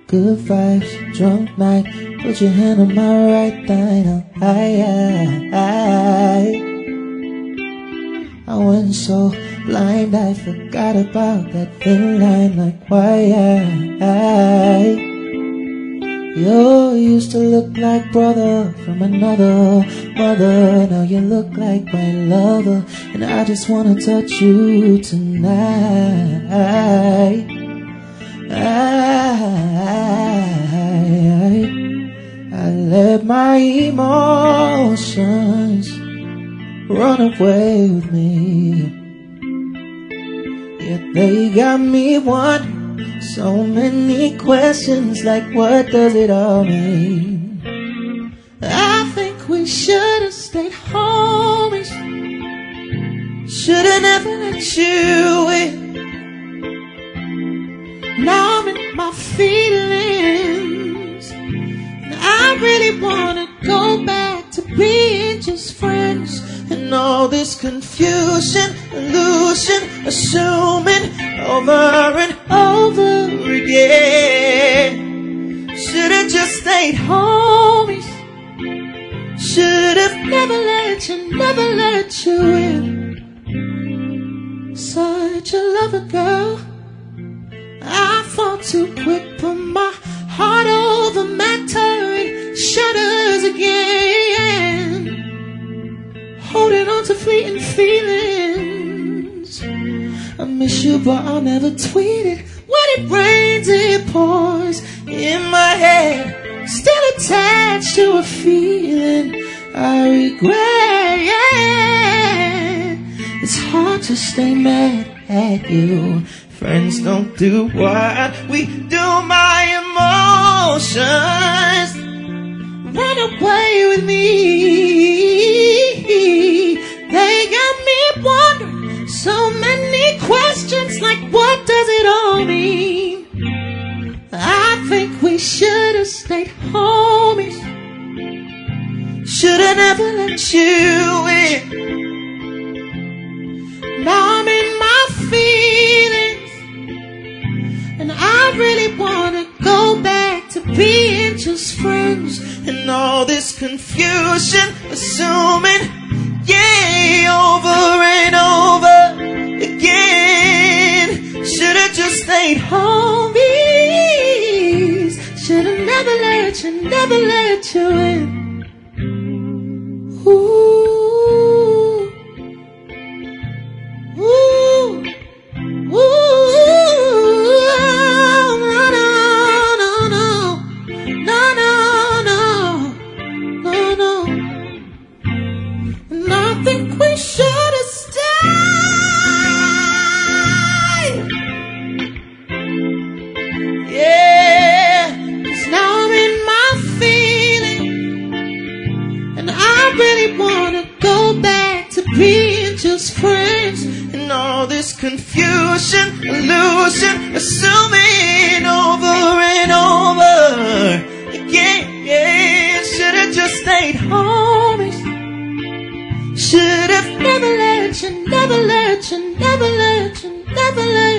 good vibes, drunk night. Put your hand on my right thigh now. I went so blind I forgot about that thin line. Like why you used to look like brother from another mother. Now you look like my lover, and I just wanna touch you tonight. I let my emotions run away with me. Yeah, they got me wondering so many questions, like what does it all mean? I think we should've stayed homies. Should've never let you in. Now I'm in my feelings, and I really wanna go back to being just friends. And all this confusion, illusion, assuming over and over again. Should've just stayed homies. Should've never let you in. Such a lover, girl. I fought too quick, put my heart over matter and shudders again. Holding on to fleeting feelings. I miss you, but I'll never tweet it. When it rains, it pours in my head. Still attached to a feeling I regret. It's hard to stay mad at you. Friends don't do what we do. My emotions run away with me. They got me wondering so many questions, like what does it all mean? I think we should've stayed homies. Should've never let you in. Now I'm in my feelings, and I really wanna go back to being just friends. And all this confusion, assuming, yeah, over and over again. Should've just stayed homies. Should've never let you in. Ooh, ooh, ooh. And I think we should have stayed. Yeah, 'cause now I'm in my feeling, and I really wanna go back to being just friends. And all this confusion, illusion, assuming over and over again. Yeah, should've just stayed homies. Should've never let you